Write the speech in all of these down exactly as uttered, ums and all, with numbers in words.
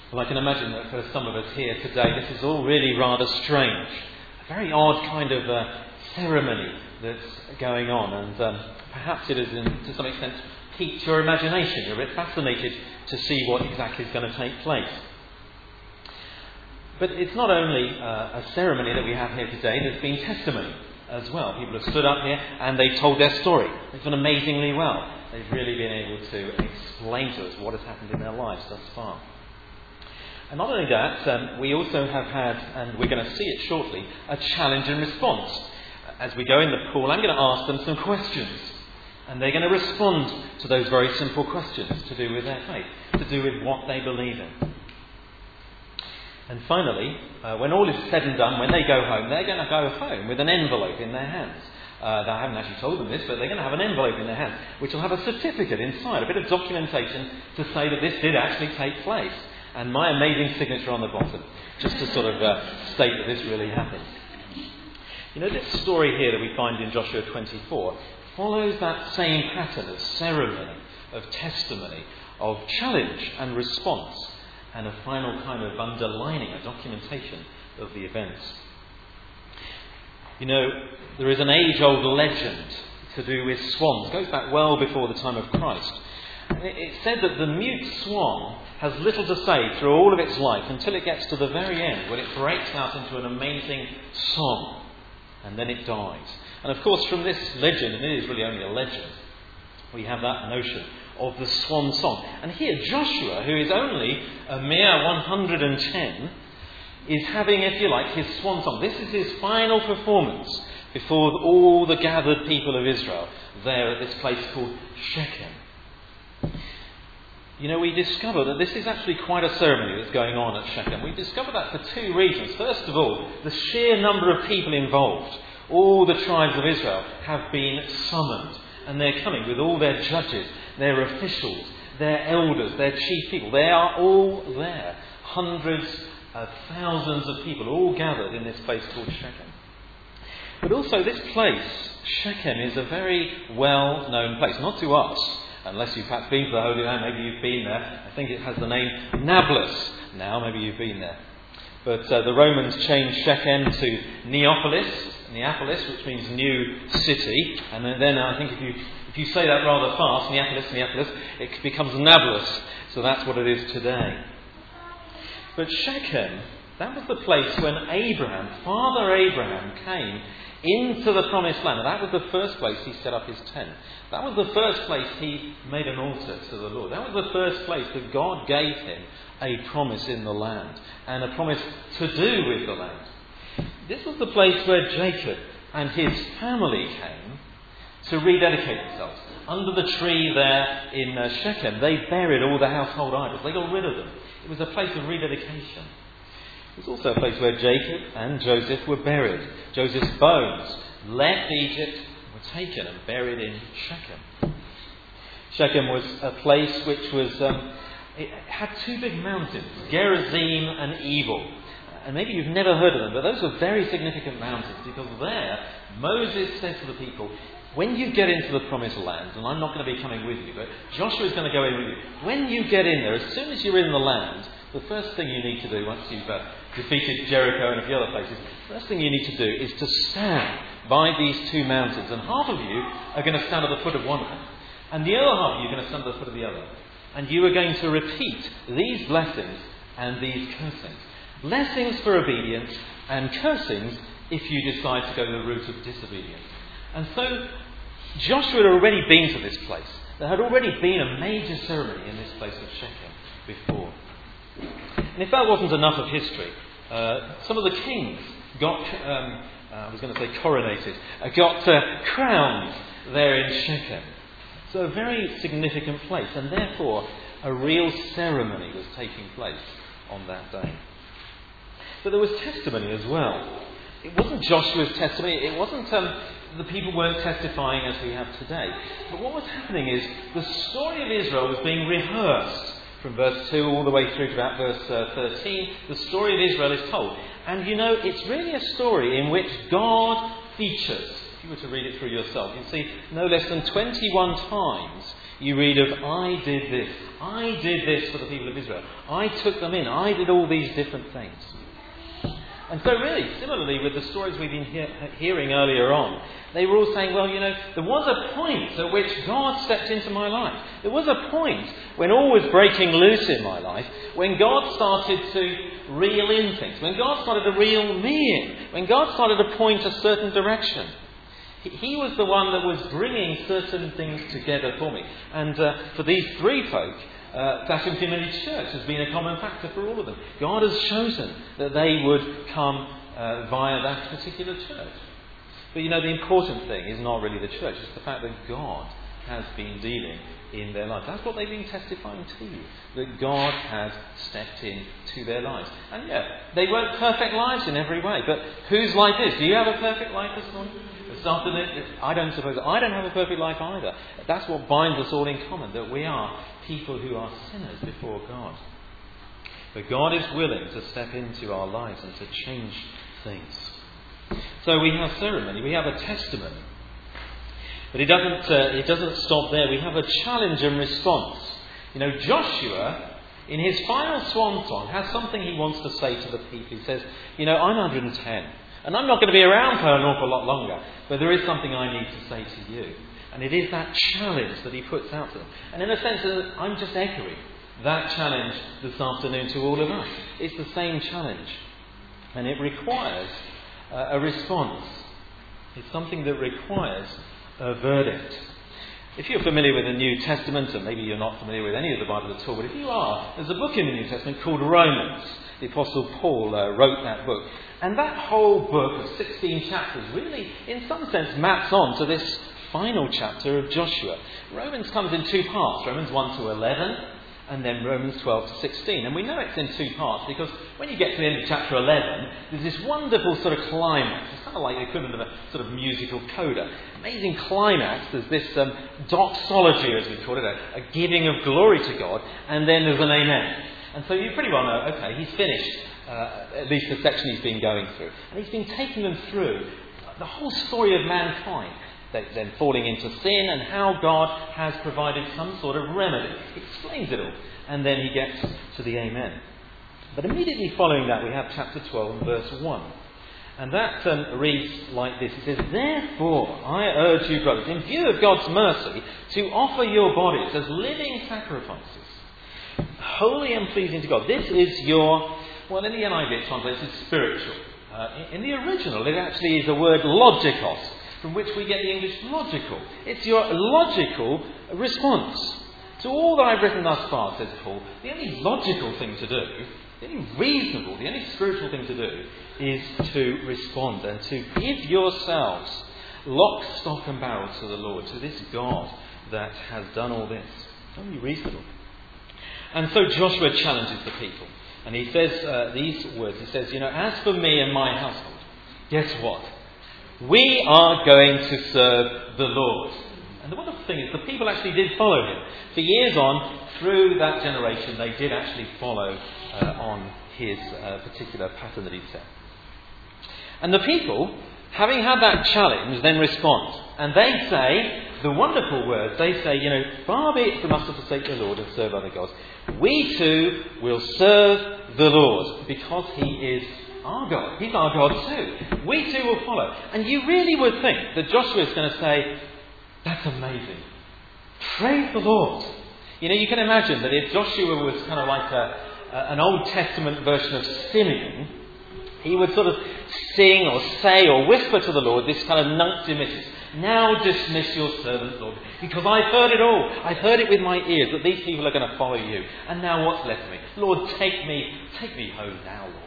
Well, I can imagine that for some of us here today, this is all really rather strange. A very odd kind of uh, ceremony that's going on, and um, perhaps it has, in, to some extent, piqued your imagination. You're a bit fascinated to see what exactly is going to take place. But it's not only uh, a ceremony that we have here today, there's been testimony as well. People have stood up here and they've told their story. They've done amazingly well. They've really been able to explain to us what has happened in their lives thus far. And not only that, um, we also have had, and we're going to see it shortly, a challenge and response. As we go in the pool, I'm going to ask them some questions. And they're going to respond to those very simple questions to do with their faith, to do with what they believe in. And finally, uh, when all is said and done, when they go home, they're going to go home with an envelope in their hands. Uh, I haven't actually told them this, but they're going to have an envelope in their hands, which will have a certificate inside, a bit of documentation to say that this did actually take place. And my amazing signature on the bottom, just to sort of uh, state that this really happened. You know, this story here that we find in Joshua twenty-four follows that same pattern of ceremony, of testimony, of challenge and response, and a final kind of underlining, a documentation of the events. You know, there is an age-old legend to do with swans. It goes back well before the time of Christ. And it, it said that the mute swan has little to say through all of its life until it gets to the very end, when it breaks out into an amazing song, and then it dies. And of course, from this legend, and it is really only a legend, we have that notion of the swan song. And here Joshua, who is only a mere one hundred ten, is having, if you like, his swan song. This is his final performance before all the gathered people of Israel there at this place called Shechem. You know, we discover that this is actually quite a ceremony that's going on at Shechem. We discover that for two reasons. First of all, the sheer number of people involved. All the tribes of Israel have been summoned, and they're coming with all their judges, their officials, their elders, their chief people. They are all there. Hundreds of thousands of people all gathered in this place called Shechem. But also this place, Shechem, is a very well-known place. Not to us, unless you've perhaps been to the Holy Land, maybe you've been there. I think it has the name Nablus now, maybe you've been there. But uh, the Romans changed Shechem to Neapolis, Neapolis, which means new city. And then, then I think if you if you say that rather fast, Neapolis, Neapolis, it becomes Nablus. So that's what it is today. But Shechem, that was the place when Abraham, Father Abraham, came into the promised land. And that was the first place he set up his tent. That was the first place he made an altar to the Lord. That was the first place that God gave him a promise in the land, and a promise to do with the land. This was the place where Jacob and his family came to rededicate themselves. Under the tree there in uh, Shechem, they buried all the household idols. They got rid of them. It was a place of rededication. It was also a place where Jacob and Joseph were buried. Joseph's bones left Egypt and were taken and buried in Shechem. Shechem was a place which was... Um, it had two big mountains, Gerizim and Ebal. And maybe you've never heard of them, but those are very significant mountains, because there Moses said to the people, when you get into the promised land, and I'm not going to be coming with you, but Joshua's going to go in with you. When you get in there, as soon as you're in the land, the first thing you need to do, once you've uh, defeated Jericho and a few other places, the first thing you need to do is to stand by these two mountains. And half of you are going to stand at the foot of one of them, and the other half of you are going to stand at the foot of the other. And you are going to repeat these blessings and these cursings. Blessings for obedience and cursings if you decide to go the route of disobedience. And so Joshua had already been to this place. There had already been a major ceremony in this place of Shechem before. And if that wasn't enough of history, uh, some of the kings got, um, uh, I was going to say coronated, uh, got uh, crowned there in Shechem. So a very significant place, and therefore a real ceremony was taking place on that day. But there was testimony as well. It wasn't Joshua's testimony, it wasn't um, the people weren't testifying as we have today. But what was happening is the story of Israel was being rehearsed from verse two all the way through to about verse uh, thirteen. The story of Israel is told. And you know, it's really a story in which God features If you were to read it through yourself, you'd see no less than twenty-one times you read of, I did this, I did this for the people of Israel, I took them in, I did all these different things. And so really, similarly with the stories we've been he- hearing earlier on, they were all saying, well, you know, there was a point at which God stepped into my life. There was a point when all was breaking loose in my life, when God started to reel in things, when God started to reel me in, when God started to point a certain direction. He, he was the one that was bringing certain things together for me. And uh, for these three folk, Uh, Flashing Community Church has been a common factor for all of them. God has chosen that they would come uh, via that particular church. But you know, the important thing is not really the church, it's the fact that God has been dealing in their lives. That's what they've been testifying to you, that God has stepped in to their lives. And yeah, they weren't perfect lives in every way, but whose life is? Do you have a perfect life this morning? This afternoon? I don't suppose I don't have a perfect life either. That's what binds us all in common, that we are people who are sinners before God. But God is willing to step into our lives and to change things. So we have ceremony, we have a testimony. But it doesn't, uh, it doesn't stop there. We have a challenge and response. You know, Joshua, in his final swan song, has something he wants to say to the people. He says, you know, I'm one hundred ten, and I'm not going to be around for an awful lot longer, but there is something I need to say to you. And it is that challenge that he puts out to them. And in a sense, I'm just echoing that challenge this afternoon to all of us. It's the same challenge. And it requires uh, a response. It's something that requires a verdict. If you're familiar with the New Testament, and maybe you're not familiar with any of the Bible at all, but if you are, there's a book in the New Testament called Romans. The Apostle Paul uh, wrote that book. And that whole book of sixteen chapters really, in some sense, maps on to this final chapter of Joshua. Romans comes in two parts, Romans one to eleven, and then Romans twelve to sixteen. And we know it's in two parts because when you get to the end of chapter eleven, there's this wonderful sort of climax. It's kind of like the equivalent of a sort of musical coda. Amazing climax. There's this um, doxology, as we call it, a, a giving of glory to God, and then there's an amen. And so you pretty well know, okay, he's finished uh, at least the section he's been going through. And he's been taking them through the whole story of mankind. Then falling into sin and how God has provided some sort of remedy. He explains it all. And then he gets to the amen. But immediately following that we have chapter twelve and verse one. And that um, reads like this. It says, therefore I urge you, brothers, in view of God's mercy, to offer your bodies as living sacrifices, holy and pleasing to God. This is your, well, in the N I V it translates as spiritual. Uh, in, in the original it actually is the word logikos, from which we get the English logical. It's your logical response to all that I've written thus far, says Paul. The only logical thing to do, the only reasonable, the only spiritual thing to do is to respond and to give yourselves lock, stock and barrel to the Lord, to this God that has done all this. It's only reasonable. And so Joshua challenges the people. And he says uh, these words. He says, you know, as for me and my household, guess what? We are going to serve the Lord. And the wonderful thing is the people actually did follow him. For years on, through that generation, they did actually follow uh, on his uh, particular pattern that he set. And the people, having had that challenge, then respond. And they say the wonderful words. They say, you know, far be it from us to forsake the Lord and serve other gods. We too will serve the Lord because he is our God. He's our God too. We too will follow. And you really would think that Joshua is going to say, that's amazing. Praise the Lord. You know, you can imagine that if Joshua was kind of like a, a, an Old Testament version of Simeon, he would sort of sing or say or whisper to the Lord this kind of nunc dimittis. Now dismiss your servants, Lord, because I've heard it all. I've heard it with my ears that these people are going to follow you. And now what's left of me? Lord, take me, take me home now, Lord.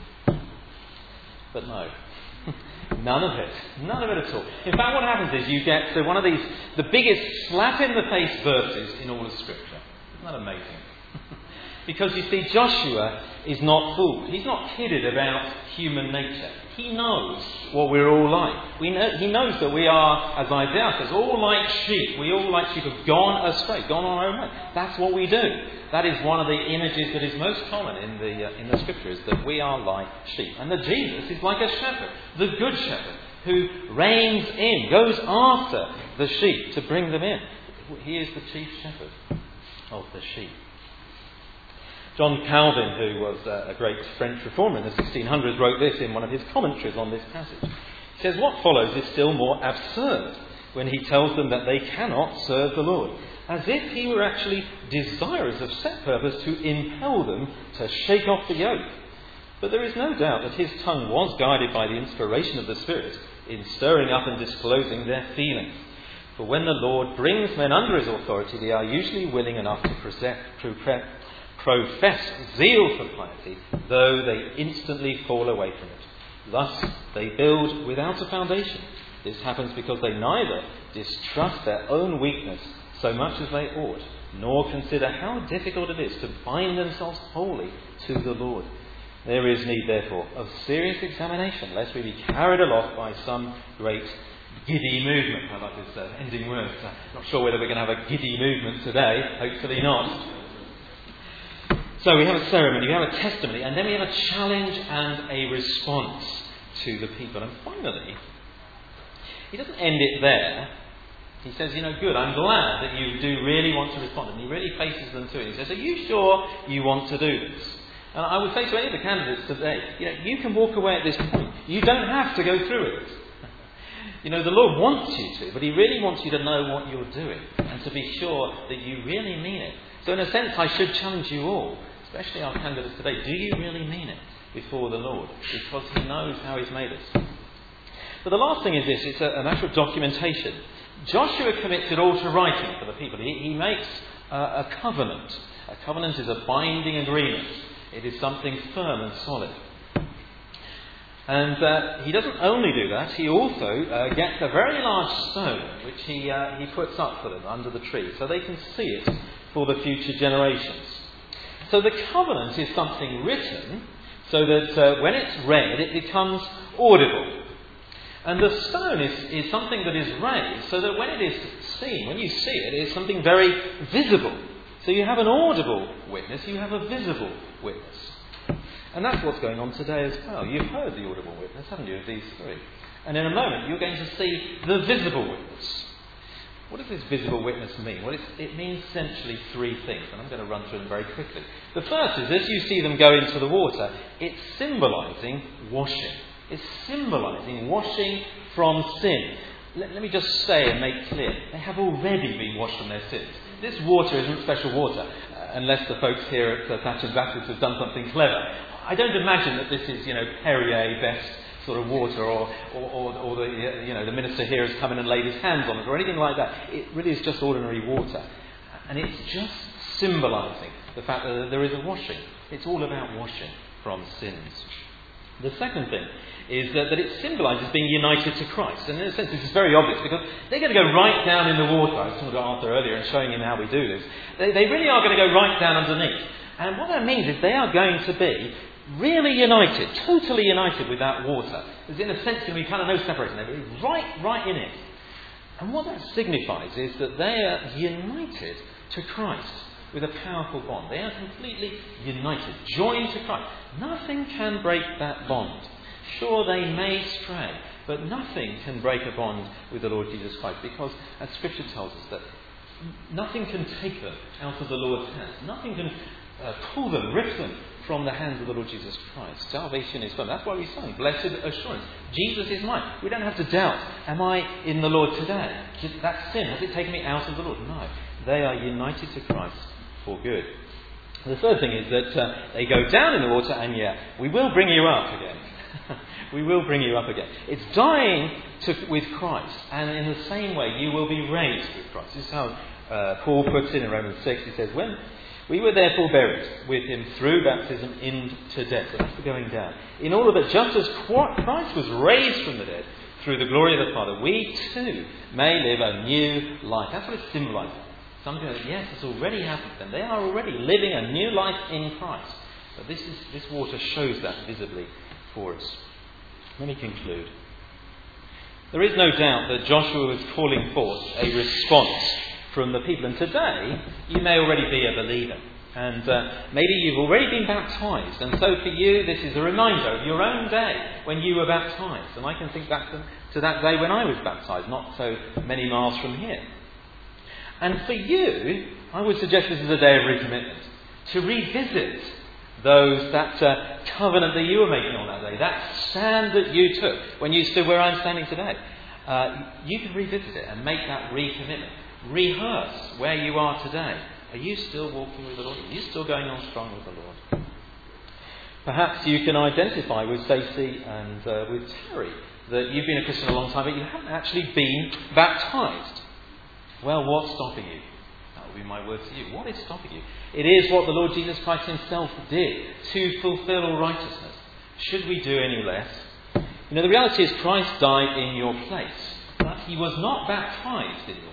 But no, none of it. None of it at all. In fact, what happens is you get to one of these, the biggest slap-in-the-face verses in all of Scripture. Isn't that amazing? Because you see, Joshua is not fooled. He's not kidded about human nature. He knows what we're all like. We know, he knows that we are, as Isaiah says, all like sheep. We all like sheep have gone astray, gone on our own way. That's what we do. That is one of the images that is most common in the uh, in the Scripture, is that we are like sheep. And that Jesus is like a shepherd, the good shepherd, who reins in, goes after the sheep to bring them in. He is the chief shepherd of the sheep. John Calvin, who was a great French reformer in the sixteen hundreds, wrote this in one of his commentaries on this passage. He says, what follows is still more absurd when he tells them that they cannot serve the Lord, as if he were actually desirous of set purpose to impel them to shake off the yoke. But there is no doubt that his tongue was guided by the inspiration of the Spirit in stirring up and disclosing their feelings. For when the Lord brings men under his authority, they are usually willing enough to present, profess zeal for piety, though they instantly fall away from it. Thus, they build without a foundation. This happens because they neither distrust their own weakness so much as they ought, nor consider how difficult it is to bind themselves wholly to the Lord. There is need, therefore, of serious examination, lest we be carried aloft by some great giddy movement. I like this uh, ending word. Uh, not sure whether we're going to have a giddy movement today. Hopefully not. So we have a ceremony, we have a testimony, and then we have a challenge and a response to the people. And finally, he doesn't end it there. He says, you know, good, I'm glad that you do really want to respond. And he really faces them to it. He says, are you sure you want to do this? And I would say to any of the candidates today, you know, you can walk away at this point. You don't have to go through it. You know, the Lord wants you to, but he really wants you to know what you're doing and to be sure that you really mean it. So in a sense, I should challenge you all, especially our candidates today. Do you really mean it before the Lord? Because he knows how he's made us. But the last thing is this, it's a, a matter of documentation. Joshua commits it all to writing for the people. He, he makes uh, a covenant. A covenant is a binding agreement. It is something firm and solid. And uh, he doesn't only do that, he also uh, gets a very large stone which he, uh, he puts up for them under the tree so they can see it for the future generations. So the covenant is something written so that uh, when it's read it becomes audible. And the stone is, is something that is raised so that when it is seen, when you see it, it is something very visible. So you have an audible witness, you have a visible witness. And that's what's going on today as well. You've heard the audible witness, haven't you, of these three? And in a moment you're going to see the visible witness. What does this visible witness mean? Well, it's, it means essentially three things, and I'm going to run through them very quickly. The first is, as you see them go into the water, it's symbolising washing. It's symbolising washing from sin. Let, let me just say and make clear, they have already been washed from their sins. This water isn't special water, uh, unless the folks here at uh, Thatcham Baptist have done something clever. I don't imagine that this is, you know, Perrier best sort of water, or, or, or, or the, uh, you know, the minister here has come in and laid his hands on it, or anything like that. It really is just ordinary water. And it's just symbolising the fact that there is a washing. It's all about washing from sins. The second thing is that, that it symbolises being united to Christ. And in a sense this is very obvious because they're going to go right down in the water. I was talking to Arthur earlier and showing him how we do this. They, they really are going to go right down underneath. And what that means is they are going to be really united, totally united with that water. There's in a sense going to be kind of no separation. They're really right, right in it. And what that signifies is that they are united to Christ with a powerful bond. They are completely united, joined to Christ. Nothing can break that bond. Sure, they may stray, but nothing can break a bond with the Lord Jesus Christ, because, as Scripture tells us, that nothing can take them out of the Lord's hands. Nothing can uh, pull them, rip them from the hands of the Lord Jesus Christ. Salvation is firm. That's why we sing, blessed assurance. Jesus is mine. We don't have to doubt, am I in the Lord today? That sin, has it taken me out of the Lord? No. They are united to Christ for good. The third thing is that uh, they go down in the water, and yeah, we will bring you up again. We will bring you up again. It's dying to, with Christ, and in the same way you will be raised with Christ. This is how uh, Paul puts it in Romans six. He says, when we were therefore buried with him through baptism into death. So that's the going down. In order that just as Christ was raised from the dead through the glory of the Father, we too may live a new life. That's what it symbolises. Something that, yes, it's already happened to them. They are already living a new life in Christ. But this is this water shows that visibly for us. Let me conclude. There is no doubt that Joshua was calling forth a response from the people. And today, you may already be a believer. And uh, maybe you've already been baptised, and so for you this is a reminder of your own day when you were baptised. And I can think back to, to that day when I was baptised, not so many miles from here. And for you, I would suggest this is a day of recommitment, to revisit those that uh, covenant that you were making on that day, that stand that you took when you stood where I'm standing today. Uh, you can revisit it and make that recommitment. Rehearse where you are today. Are you still walking with the Lord? Are you still going on strong with the Lord? Perhaps you can identify with Stacey and uh, with Terry that you've been a Christian a long time, but you haven't actually been baptised. Well, what's stopping you? That would be my word to you. What is stopping you? It is what the Lord Jesus Christ himself did to fulfil all righteousness. Should we do any less? You know, the reality is Christ died in your place, but he was not baptised in your place.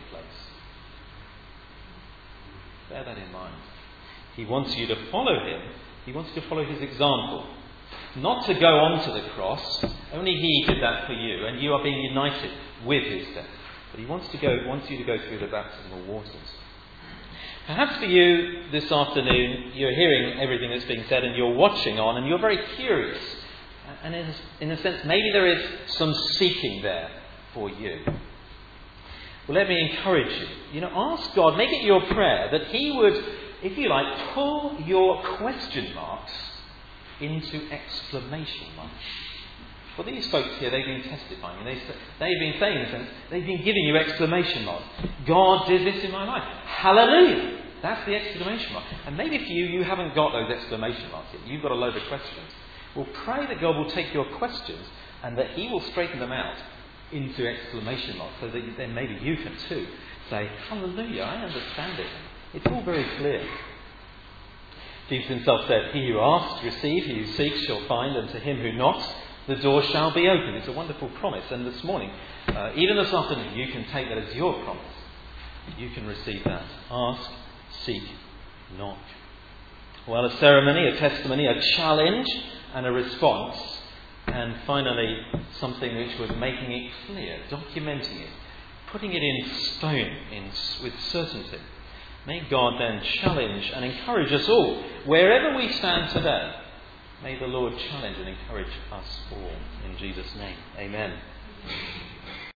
Bear that in mind. He wants you to follow him. He wants you to follow his example. Not to go on to the cross. Only he did that for you, and you are being united with his death. But he wants to go, wants you to go through the baptismal waters. Perhaps for you this afternoon, you're hearing everything that's being said and you're watching on and you're very curious. And in a, in a sense, maybe there is some seeking there for you. Well, let me encourage you. You know, ask God, make it your prayer that he would, if you like, pull your question marks into exclamation marks. Well, these folks here, they've been testifying. They, they've been saying this, and they've been giving you exclamation marks. God did this in my life. Hallelujah! That's the exclamation mark. And maybe for you, you haven't got those exclamation marks yet. You've got a load of questions. Well, pray that God will take your questions and that he will straighten them out into exclamation marks so that then maybe you can too say, hallelujah, I understand it. It's all very clear. Jesus himself said, he who asks, receives, he who seeks shall find, and to him who knocks, the door shall be opened. It's a wonderful promise. And this morning, uh, even this afternoon, you can take that as your promise. You can receive that. Ask, seek, knock. Well, a ceremony, a testimony, a challenge, and a response. And finally, something which was making it clear, documenting it, putting it in stone in, with certainty. May God then challenge and encourage us all, wherever we stand today. May the Lord challenge and encourage us all. In Jesus' name, amen.